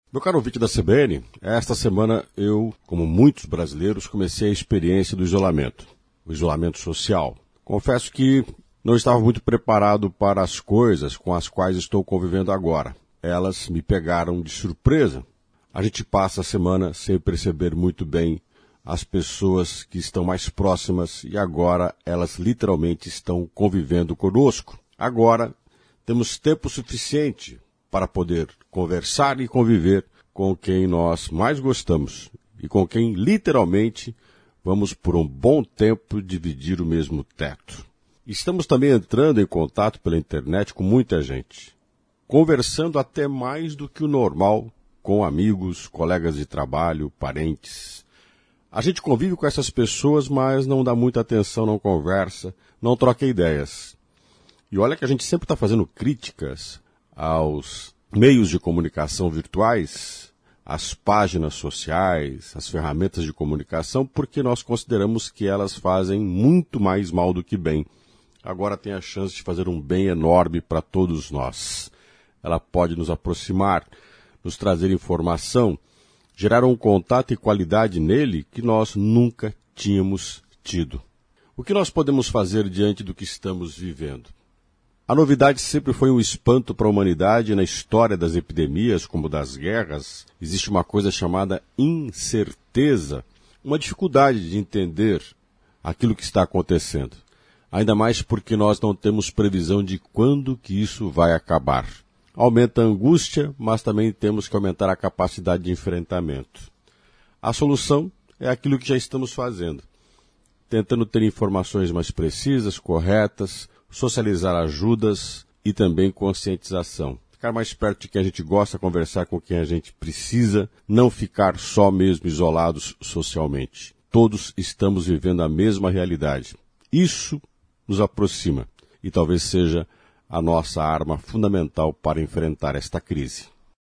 Meu caro ouvinte da CBN, esta semana eu, como muitos brasileiros, comecei a experiência do isolamento, o isolamento social. Confesso que não estava muito preparado para as coisas com as quais estou convivendo agora. Elas me pegaram de surpresa. A gente passa a semana sem perceber muito bem as pessoas que estão mais próximas e agora elas literalmente estão convivendo conosco. Agora temos tempo suficiente para poder conversar e conviver com quem nós mais gostamos e com quem literalmente vamos por um bom tempo dividir o mesmo teto. Estamos também entrando em contato pela internet com muita gente, conversando até mais do que o normal com amigos, colegas de trabalho, parentes. A gente convive com essas pessoas, mas não dá muita atenção, não conversa, não troca ideias. E olha que a gente sempre está fazendo críticas aos meios de comunicação virtuais, às páginas sociais, às ferramentas de comunicação, porque nós consideramos que elas fazem muito mais mal do que bem. Agora tem a chance de fazer um bem enorme para todos nós. Ela pode nos aproximar, nos trazer informação, gerar um contato e qualidade nele que nós nunca tínhamos tido. O que nós podemos fazer diante do que estamos vivendo? A novidade sempre foi um espanto para a humanidade e na história das epidemias, como das guerras, existe uma coisa chamada incerteza, uma dificuldade de entender aquilo que está acontecendo. Ainda mais porque nós não temos previsão de quando que isso vai acabar. Aumenta a angústia, mas também temos que aumentar a capacidade de enfrentamento. A solução é aquilo que já estamos fazendo, tentando ter informações mais precisas, corretas, socializar ajudas e também conscientização. Ficar mais perto de quem a gente gosta, conversar com quem a gente precisa, não ficar só mesmo isolados socialmente. Todos estamos vivendo a mesma realidade. Isso nos aproxima e talvez seja a nossa arma fundamental para enfrentar esta crise.